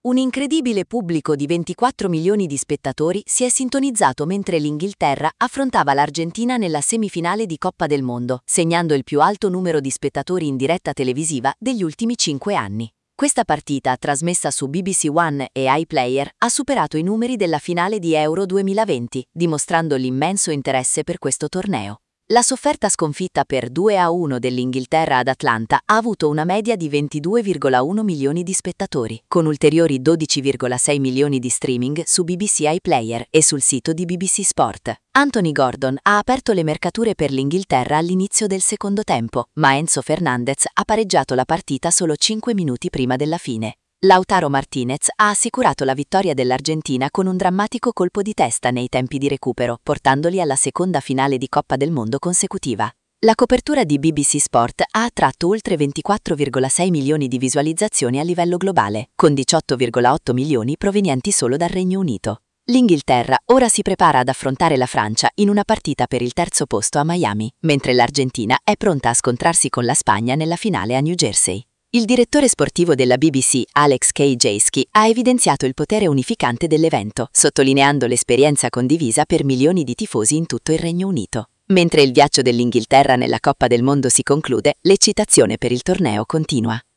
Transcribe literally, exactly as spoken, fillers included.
Un incredibile pubblico di ventiquattro milioni di spettatori si è sintonizzato mentre l'Inghilterra affrontava l'Argentina nella semifinale di Coppa del Mondo, segnando il più alto numero di spettatori in diretta televisiva degli ultimi cinque anni. Questa partita, trasmessa su B B C One e iPlayer, ha superato i numeri della finale di Euro duemilaventi, dimostrando l'immenso interesse per questo torneo. La sofferta sconfitta per due a uno dell'Inghilterra ad Atlanta ha avuto una media di ventidue virgola uno milioni di spettatori, con ulteriori dodici virgola sei milioni di streaming su B B C iPlayer e sul sito di B B C Sport. Anthony Gordon ha aperto le mercature per l'Inghilterra all'inizio del secondo tempo, ma Enzo Fernandez ha pareggiato la partita solo cinque minuti prima della fine. Lautaro Martinez ha assicurato la vittoria dell'Argentina con un drammatico colpo di testa nei tempi di recupero, portandoli alla seconda finale di Coppa del Mondo consecutiva. La copertura di B B C Sport ha attratto oltre ventiquattro virgola sei milioni di visualizzazioni a livello globale, con diciotto virgola otto milioni provenienti solo dal Regno Unito. L'Inghilterra ora si prepara ad affrontare la Francia in una partita per il terzo posto a Miami, mentre l'Argentina è pronta a scontrarsi con la Spagna nella finale a New Jersey. Il direttore sportivo della B B C, Alex Kajewski, ha evidenziato il potere unificante dell'evento, sottolineando l'esperienza condivisa per milioni di tifosi in tutto il Regno Unito. Mentre il viaggio dell'Inghilterra nella Coppa del Mondo si conclude, l'eccitazione per il torneo continua.